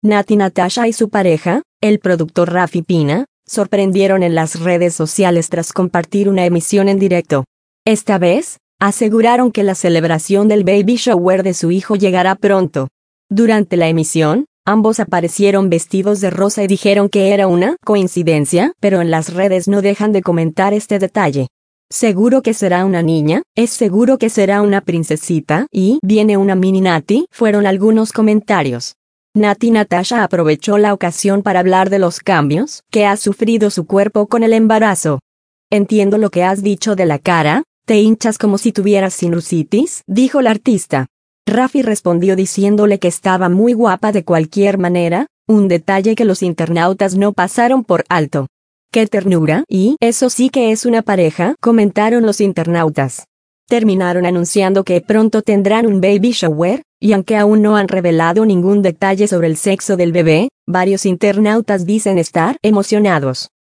Nati Natasha y su pareja, el productor Rafi Pina, sorprendieron en las redes sociales tras compartir una emisión en directo. Esta vez, aseguraron que la celebración del baby shower de su hijo llegará pronto. Durante la emisión, ambos aparecieron vestidos de rosa y dijeron que era una coincidencia, pero en las redes no dejan de comentar este detalle. ¿Seguro que será una niña? ¿Es seguro que será una princesita? ¿Y viene una mini Nati? Fueron algunos comentarios. Nati Natasha aprovechó la ocasión para hablar de los cambios que ha sufrido su cuerpo con el embarazo. Entiendo lo que has dicho de la cara, te hinchas como si tuvieras sinusitis, dijo la artista. Rafi respondió diciéndole que estaba muy guapa de cualquier manera, un detalle que los internautas no pasaron por alto. ¡Qué ternura! Y eso sí que es una pareja, comentaron los internautas. Terminaron anunciando que pronto tendrán un baby shower, y aunque aún no han revelado ningún detalle sobre el sexo del bebé, varios internautas dicen estar emocionados.